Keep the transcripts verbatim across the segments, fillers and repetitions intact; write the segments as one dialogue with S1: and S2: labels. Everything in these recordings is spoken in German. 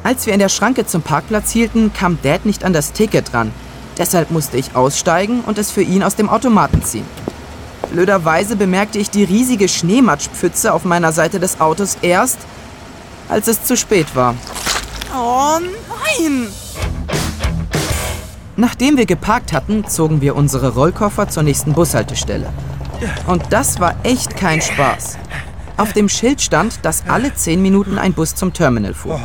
S1: Als wir in der Schranke zum Parkplatz hielten, kam Dad nicht an das Ticket ran. Deshalb musste ich aussteigen und es für ihn aus dem Automaten ziehen. Blöderweise bemerkte ich die riesige Schneematschpfütze auf meiner Seite des Autos erst, als es zu spät war.
S2: Oh nein!
S1: Nachdem wir geparkt hatten, zogen wir unsere Rollkoffer zur nächsten Bushaltestelle. Und das war echt kein Spaß. Auf dem Schild stand, dass alle zehn Minuten ein Bus zum Terminal fuhr.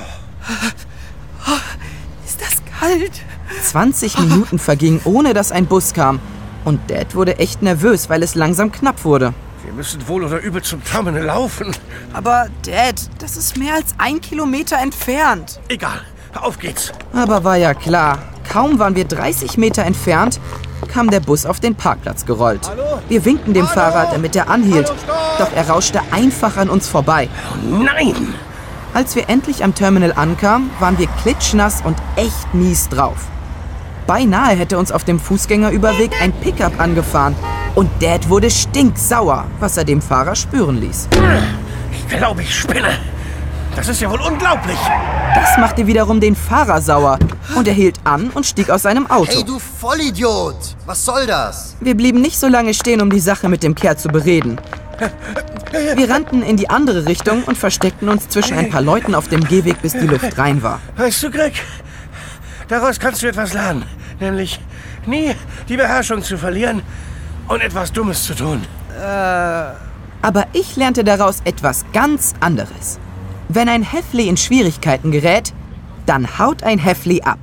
S2: Ist das kalt?
S1: zwanzig Minuten vergingen, ohne dass ein Bus kam. Und Dad wurde echt nervös, weil es langsam knapp wurde.
S3: Wir müssen wohl oder übel zum Terminal laufen.
S2: Aber Dad, das ist mehr als ein Kilometer entfernt.
S3: Egal, auf geht's.
S1: Aber war ja klar, kaum waren wir dreißig Meter entfernt, kam der Bus auf den Parkplatz gerollt.
S3: Hallo?
S1: Wir winkten dem
S3: Hallo?
S1: Fahrer, damit er anhielt.
S3: Hallo, stopp!
S1: Doch er rauschte einfach an uns vorbei.
S3: Nein!
S1: Als wir endlich am Terminal ankamen, waren wir klitschnass und echt mies drauf. Beinahe hätte uns auf dem Fußgängerüberweg ein Pickup angefahren. Und Dad wurde stinksauer, was er dem Fahrer spüren ließ.
S3: Ich glaube, ich spinne. Das ist ja wohl unglaublich.
S1: Das machte wiederum den Fahrer sauer. Und er hielt an und stieg aus seinem Auto.
S4: Hey, du Vollidiot! Was soll das?
S1: Wir blieben nicht so lange stehen, um die Sache mit dem Kerl zu bereden. Wir rannten in die andere Richtung und versteckten uns zwischen ein paar Leuten auf dem Gehweg, bis die Luft rein war.
S3: Weißt du, Greg, daraus kannst du etwas lernen. Nämlich nie die Beherrschung zu verlieren und etwas Dummes zu tun.
S1: Aber ich lernte daraus etwas ganz anderes. Wenn ein Häftling in Schwierigkeiten gerät, dann haut ein Häftling ab.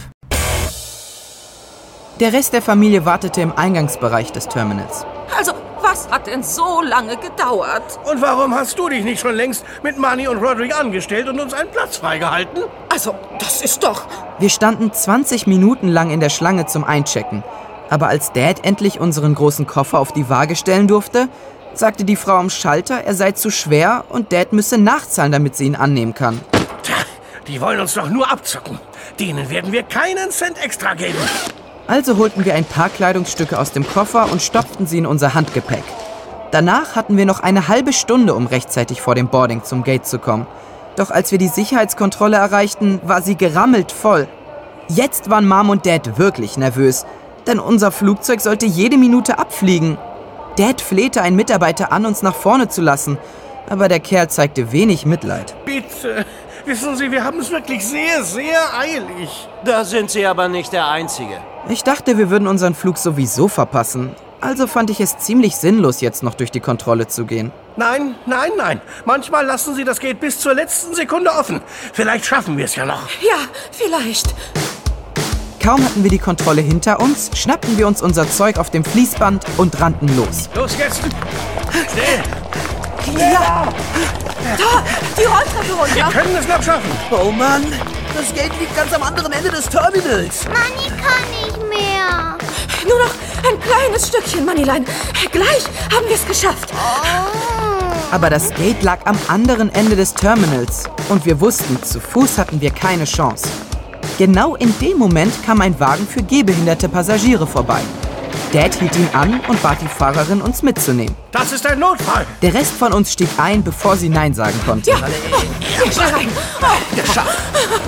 S1: Der Rest der Familie wartete im Eingangsbereich des Terminals.
S5: Also, was hat denn so lange gedauert?
S3: Und warum hast du dich nicht schon längst mit Manny und Roderick angestellt und uns einen Platz freigehalten?
S5: Also, das ist doch...
S1: Wir standen zwanzig Minuten lang in der Schlange zum Einchecken. Aber als Dad endlich unseren großen Koffer auf die Waage stellen durfte, sagte die Frau am Schalter, er sei zu schwer und Dad müsse nachzahlen, damit sie ihn annehmen kann.
S3: Tja, die wollen uns doch nur abzocken. Denen werden wir keinen Cent extra geben.
S1: Also holten wir ein paar Kleidungsstücke aus dem Koffer und stopften sie in unser Handgepäck. Danach hatten wir noch eine halbe Stunde, um rechtzeitig vor dem Boarding zum Gate zu kommen. Doch als wir die Sicherheitskontrolle erreichten, war sie gerammelt voll. Jetzt waren Mom und Dad wirklich nervös, denn unser Flugzeug sollte jede Minute abfliegen. Dad flehte einen Mitarbeiter an, uns nach vorne zu lassen, aber der Kerl zeigte wenig Mitleid.
S3: Bitte, wissen Sie, wir haben es wirklich sehr, sehr eilig.
S6: Da sind Sie aber nicht der Einzige.
S1: Ich dachte, wir würden unseren Flug sowieso verpassen. Also fand ich es ziemlich sinnlos, jetzt noch durch die Kontrolle zu gehen.
S3: Nein, nein, nein. Manchmal lassen Sie das Gate bis zur letzten Sekunde offen. Vielleicht schaffen wir es ja noch.
S5: Ja, vielleicht.
S1: Kaum hatten wir die Kontrolle hinter uns, schnappten wir uns unser Zeug auf dem Fließband und rannten los.
S3: Los jetzt! Schnell!
S5: Ja! Da, die Rolltreppe runter!
S3: Wir können es noch schaffen!
S2: Oh Mann, das Gate liegt ganz am anderen Ende des Terminals.
S7: Manni kann nicht mehr.
S5: Nur noch ein kleines Stückchen, Mannilein. Gleich haben wir es geschafft.
S1: Aber das Gate lag am anderen Ende des Terminals und wir wussten, zu Fuß hatten wir keine Chance. Genau in dem Moment kam ein Wagen für gehbehinderte Passagiere vorbei. Dad hielt ihn an und bat die Fahrerin, uns mitzunehmen.
S3: Das ist ein Notfall!
S1: Der Rest von uns stieg ein, bevor sie Nein sagen konnte.
S5: Ja, oh, schnell rein. Oh.
S3: Geschafft!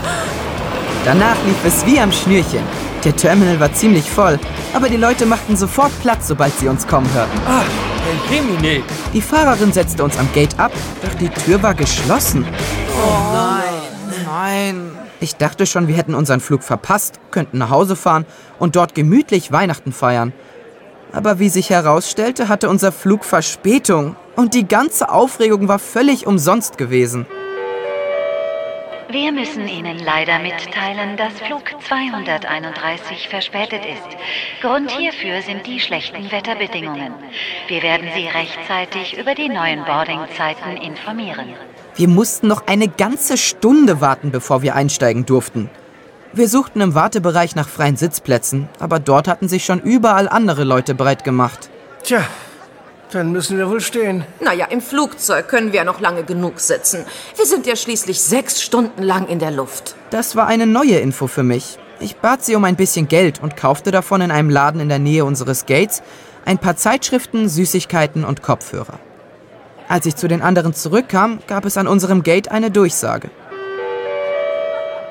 S1: Danach lief es wie am Schnürchen. Der Terminal war ziemlich voll, aber die Leute machten sofort Platz, sobald sie uns kommen hörten.
S6: Ah, Herr Jemine.
S1: Die Fahrerin setzte uns am Gate ab, doch die Tür war geschlossen.
S2: Oh nein, nein.
S1: Ich dachte schon, wir hätten unseren Flug verpasst, könnten nach Hause fahren und dort gemütlich Weihnachten feiern. Aber wie sich herausstellte, hatte unser Flug Verspätung und die ganze Aufregung war völlig umsonst gewesen.
S8: Wir müssen Ihnen leider mitteilen, dass Flug zweihunderteinunddreißig verspätet ist. Grund hierfür sind die schlechten Wetterbedingungen. Wir werden Sie rechtzeitig über die neuen Boardingzeiten informieren.
S1: Wir mussten noch eine ganze Stunde warten, bevor wir einsteigen durften. Wir suchten im Wartebereich nach freien Sitzplätzen, aber dort hatten sich schon überall andere Leute bereit gemacht.
S3: Tja, dann müssen wir wohl stehen.
S5: Naja, im Flugzeug können wir ja noch lange genug sitzen. Wir sind ja schließlich sechs Stunden lang in der Luft.
S1: Das war eine neue Info für mich. Ich bat sie um ein bisschen Geld und kaufte davon in einem Laden in der Nähe unseres Gates ein paar Zeitschriften, Süßigkeiten und Kopfhörer. Als ich zu den anderen zurückkam, gab es an unserem Gate eine Durchsage.